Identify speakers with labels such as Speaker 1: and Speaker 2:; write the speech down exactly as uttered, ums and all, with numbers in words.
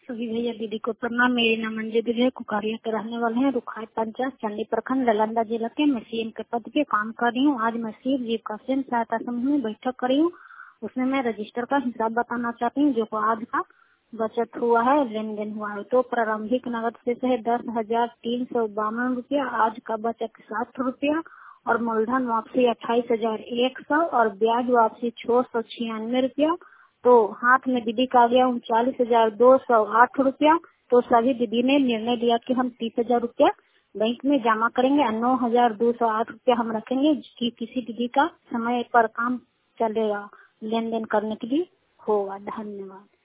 Speaker 1: सभी भैया दीदी को प्रणाम। मेरे नाम अंजू दीदी है, कुकारिया के रहने वाले हैं। रुखाई पंचायत चंडी प्रखंड नालंदा जिला के। मैं सीएम के पद पे काम कर रही हूँ। आज मैं शिव जीविका स्वयं सहायता समूह में बैठक करी हूँ। उसमें मैं रजिस्टर का हिसाब बताना चाहती हूँ, जो आज का बचत हुआ है, लेन देन हुआ है। तो प्रारंभिक नगद शेष है दस हजार तीन सौ बावन रूपया। आज का बचत सात रूपया और मूलधन वापसी अट्ठाईस हजार एक सौ और ब्याज वापसी छह सौ छियानवे रूपया। तो हाथ में दीदी का आ गया उनचालीस हजार दो सौ आठ रूपया। तो सभी दीदी ने निर्णय लिया कि हम तीस हजार रूपया बैंक में जमा करेंगे और नौ हजार दो सौ आठ रूपया हम रखेंगे कि किसी दीदी का समय पर काम चलेगा, लेन देन करने के लिए होगा। धन्यवाद।